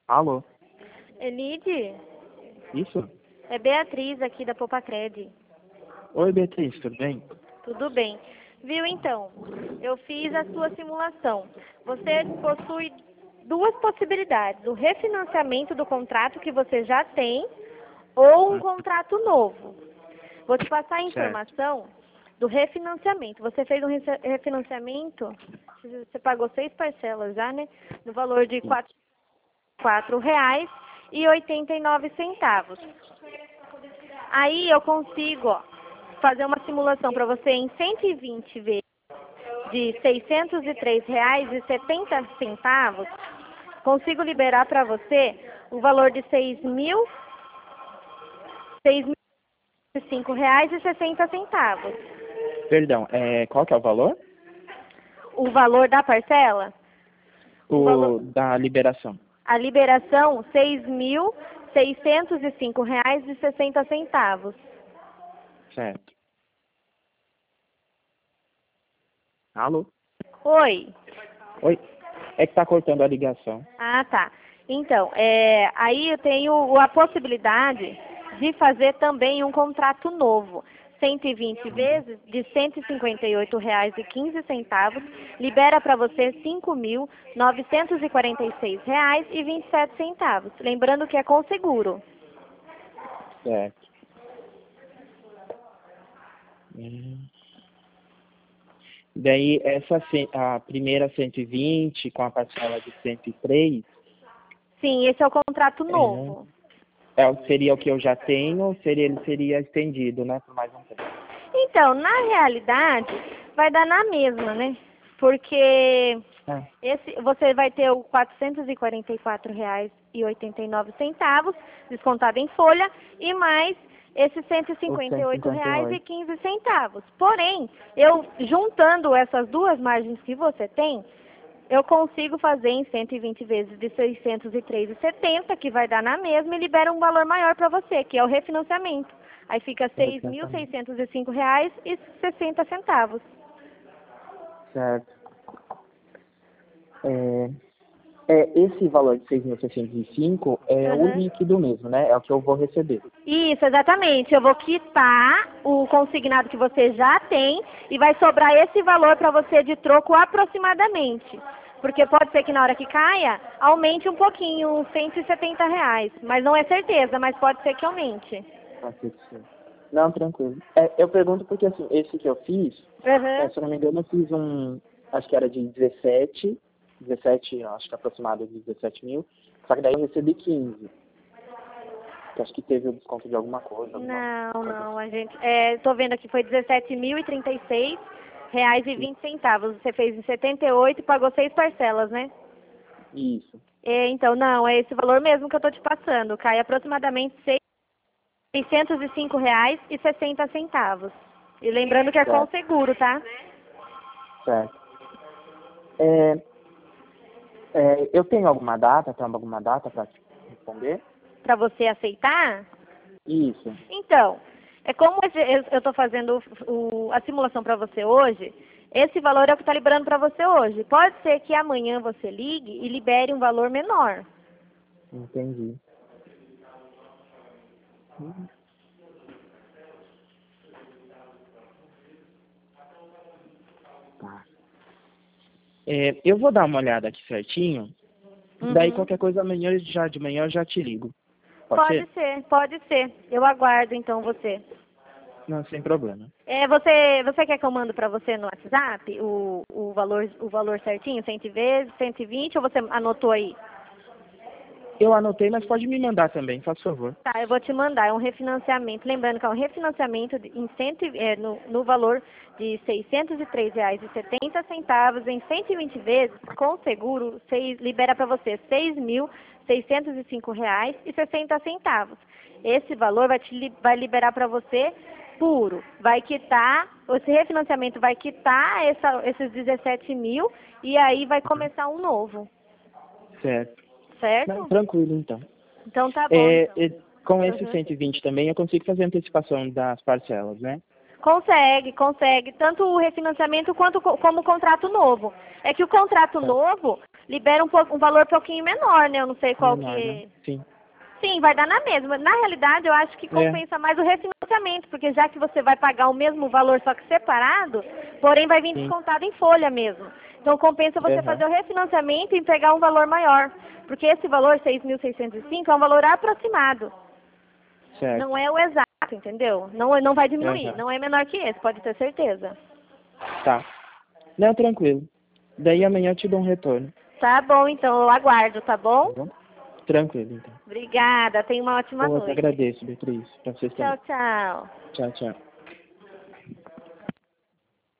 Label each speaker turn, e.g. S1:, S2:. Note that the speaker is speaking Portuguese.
S1: Alô?
S2: Elide,
S1: Isso?
S2: é Beatriz aqui da Popacred.
S1: Oi, Beatriz, tudo bem?
S2: Tudo bem. Viu então? Eu fiz a sua simulação. Você possui duas possibilidades: o refinanciamento do contrato que você já tem ou um contrato novo. Vou te passar a informação do refinanciamento. Você fez um refinanciamento, você pagou 6 parcelas já, né? No valor de R$ 4,89. Aí eu consigo, ó, fazer uma simulação para você em 120 vezes de R$ 603,70. Consigo liberar para você o valor de R$ 6.005,60.
S1: Perdão, qual que é o valor?
S2: O valor da parcela?
S1: Da liberação.
S2: A liberação, R$ 6.605,60.
S1: Certo. Alô?
S2: Oi.
S1: Oi? É que tá cortando a ligação.
S2: Ah, tá. Então, aí eu tenho a possibilidade de fazer também um contrato novo. 120 vezes de R$ 158,15, libera para você R$ 5.946,27. Lembrando que é com seguro.
S1: Certo. Daí, a primeira 120 com a parcela de 103,
S2: Sim, esse é o contrato novo.
S1: seria o que eu já tenho, ele seria estendido, né, por mais um tempo.
S2: Então, na realidade, vai dar na mesma, né? Porque você vai ter o R$ 444,89 descontado em folha e mais esses R$ 158,15. Porém, eu juntando essas duas margens que você tem, eu consigo fazer em 120 vezes de R$ 603,70, que vai dar na mesma, e libera um valor maior para você, que é o refinanciamento. Aí fica R$ 6.605,60.
S1: Certo. Esse valor de 6.605 é o líquido mesmo, né? É o que eu vou receber.
S2: Isso, exatamente. Eu vou quitar o consignado que você já tem e vai sobrar esse valor para você de troco aproximadamente. Porque pode ser que na hora que caia, aumente um pouquinho, uns R$ 170. Mas não é certeza, mas pode ser que aumente.
S1: Pode ser que sim. Não, tranquilo. Eu pergunto porque, assim, esse que eu fiz, se eu não me engano, eu fiz acho que era de 17, acho que aproximado de 17 mil, só que daí eu recebi 15. Que acho que teve o desconto de alguma coisa.
S2: Não, a gente, tô vendo aqui, foi R$ 17.036,20. Você fez em 78 e pagou 6 parcelas, né?
S1: Isso.
S2: Então, não, é esse valor mesmo que eu tô te passando. Cai aproximadamente R$ 605,60. E lembrando que é com seguro, tá?
S1: Certo. Eu tenho alguma data para te responder?
S2: Para você aceitar?
S1: Isso.
S2: Então, é como eu estou fazendo a simulação para você hoje, esse valor é o que está liberando para você hoje. Pode ser que amanhã você ligue e libere um valor menor.
S1: Entendi. Tá. Eu vou dar uma olhada aqui certinho. Daí qualquer coisa de manhã eu já te ligo. Pode ser?
S2: Pode ser. Eu aguardo então você.
S1: Não, sem problema.
S2: Você quer que eu mando para você no WhatsApp o valor certinho, 120, ou você anotou aí?
S1: Eu anotei, mas pode me mandar também, faz favor.
S2: Tá, eu vou te mandar, é um refinanciamento. Lembrando que é um refinanciamento no valor de R$ 603,70 em 120 vezes, com seguro, libera para você R$ 6.605,60. Esse valor vai liberar para você puro. Vai quitar, esse refinanciamento vai quitar esses 17 mil e aí vai começar um novo.
S1: Certo.
S2: Certo?
S1: Não, tranquilo, então.
S2: Então tá bom.
S1: Com esse 120 também, eu consigo fazer a antecipação das parcelas, né?
S2: Consegue. Tanto o refinanciamento como o contrato novo. É que o contrato novo libera um valor um pouquinho menor, né? Eu não sei qual
S1: Menor,
S2: que...
S1: né? Sim.
S2: Sim, vai dar na mesma. Na realidade, eu acho que compensa mais o refinanciamento, porque já que você vai pagar o mesmo valor, só que separado, porém vai vir descontado em folha mesmo. Então compensa você fazer o refinanciamento e pegar um valor maior. Porque esse valor, 6.605, é um valor aproximado.
S1: Certo.
S2: Não é o exato, entendeu? Não vai diminuir. Não é menor que esse, pode ter certeza.
S1: Tá. Não, tranquilo. Daí amanhã eu te dou um retorno.
S2: Tá bom, então eu aguardo, tá bom?
S1: Tá bom? Tranquilo, então.
S2: Obrigada, tenha uma ótima
S1: Eu te
S2: noite.
S1: agradeço, Beatriz. Pra vocês também.
S2: Tchau, tchau.
S1: Tchau, tchau.